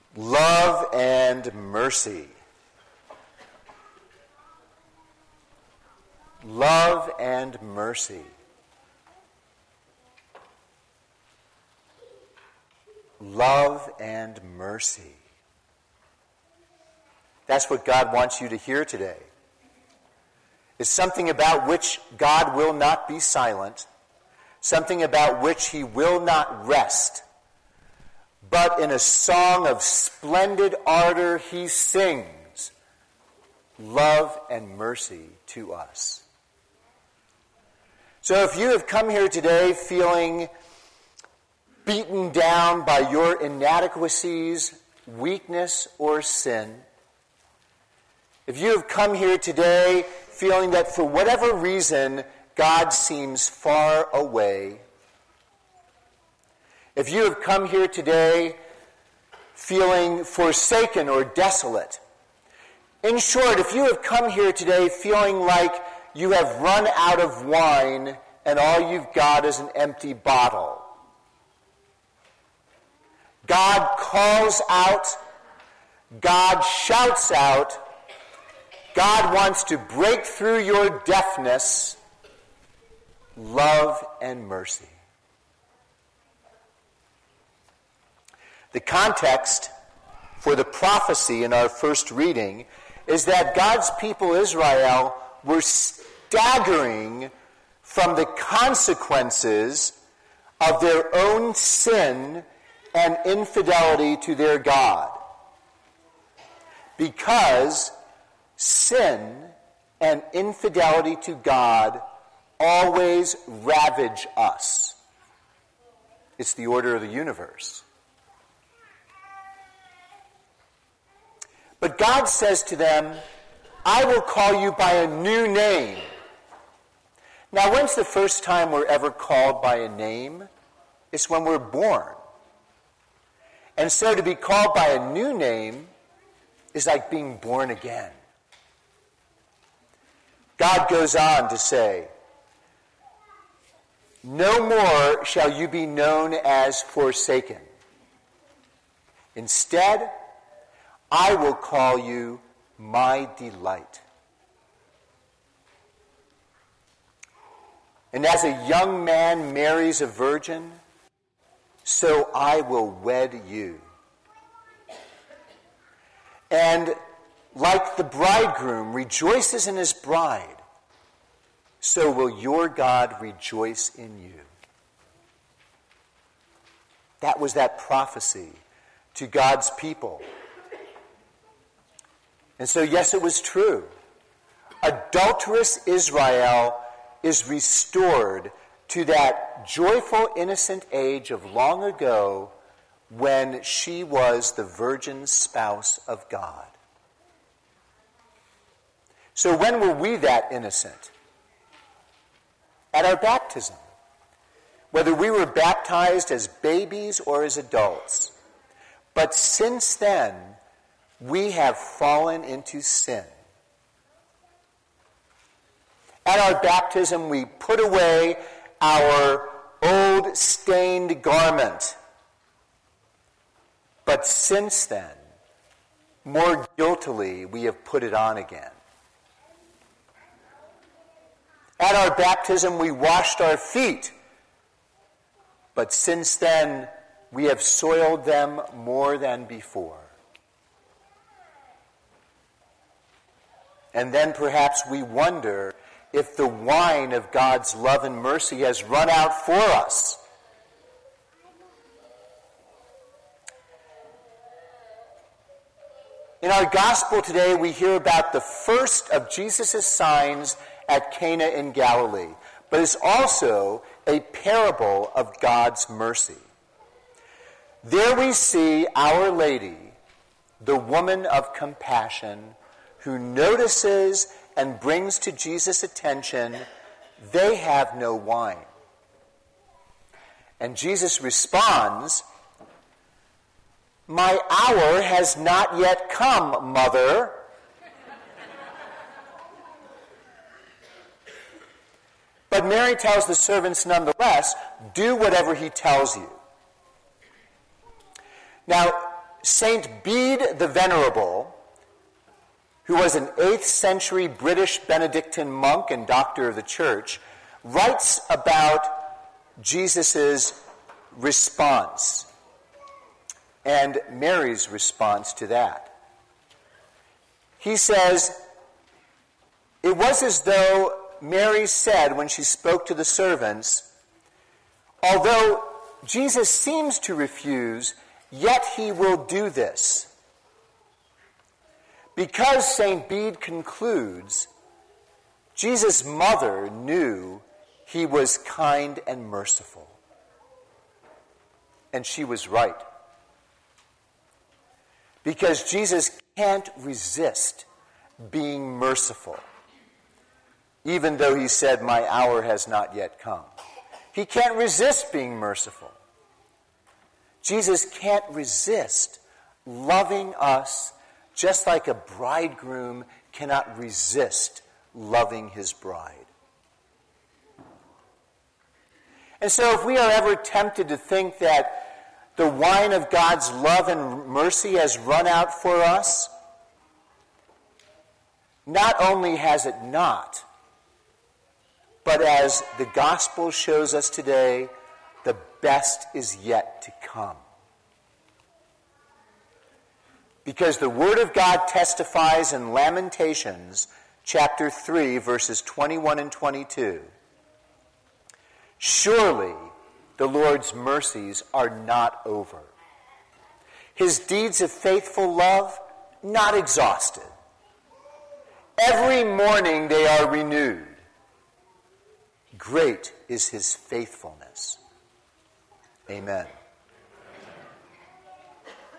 Love and mercy. Love and mercy. Love and mercy. That's what God wants you to hear today. It's something about which God will not be silent, something about which he will not rest. But in a song of splendid ardor he sings love and mercy to us. So if you have come here today feeling beaten down by your inadequacies, weakness, or sin, if you have come here today feeling that for whatever reason God seems far away, if you have come here today feeling forsaken or desolate, in short, if you have come here today feeling like you have run out of wine and all you've got is an empty bottle, God calls out, God shouts out, God wants to break through your deafness, love and mercy. The context for the prophecy in our first reading is that God's people Israel were staggering from the consequences of their own sin and infidelity to their God. Because sin and infidelity to God always ravage us. It's the order of the universe. But God says to them, I will call you by a new name. Now, when's the first time we're ever called by a name? It's when we're born. And so to be called by a new name is like being born again. God goes on to say, no more shall you be known as forsaken. Instead, I will call you my delight. And as a young man marries a virgin, so I will wed you. And like the bridegroom rejoices in his bride, so will your God rejoice in you. That was that prophecy to God's people. And so, yes, it was true. Adulterous Israel is restored to that joyful, innocent age of long ago when she was the virgin spouse of God. So when were we that innocent? At our baptism. Whether we were baptized as babies or as adults. But since then, we have fallen into sin. At our baptism, we put away our old stained garment. But since then, more guiltily, we have put it on again. At our baptism, we washed our feet. But since then, we have soiled them more than before. And then perhaps we wonder if the wine of God's love and mercy has run out for us. In our gospel today, we hear about the first of Jesus' signs at Cana in Galilee, but it's also a parable of God's mercy. There we see Our Lady, the woman of compassion, who notices and brings to Jesus' attention, they have no wine. And Jesus responds, my hour has not yet come, mother. But Mary tells the servants nonetheless, do whatever he tells you. Now, Saint Bede the Venerable, who was an 8th century British Benedictine monk and doctor of the church, writes about Jesus' response and Mary's response to that. He says, "It was as though Mary said when she spoke to the servants, 'Although Jesus seems to refuse, yet he will do this.' Because St. Bede concludes, Jesus' mother knew he was kind and merciful. And she was right. Because Jesus can't resist being merciful, even though he said, 'My hour has not yet come.' He can't resist being merciful. Jesus can't resist loving us just like a bridegroom cannot resist loving his bride. And so if we are ever tempted to think that the wine of God's love and mercy has run out for us, not only has it not, but as the gospel shows us today, the best is yet to come. Because the Word of God testifies in Lamentations chapter 3, verses 21 and 22, "Surely the Lord's mercies are not over. His deeds of faithful love not exhausted. Every morning they are renewed. Great is his faithfulness." Amen.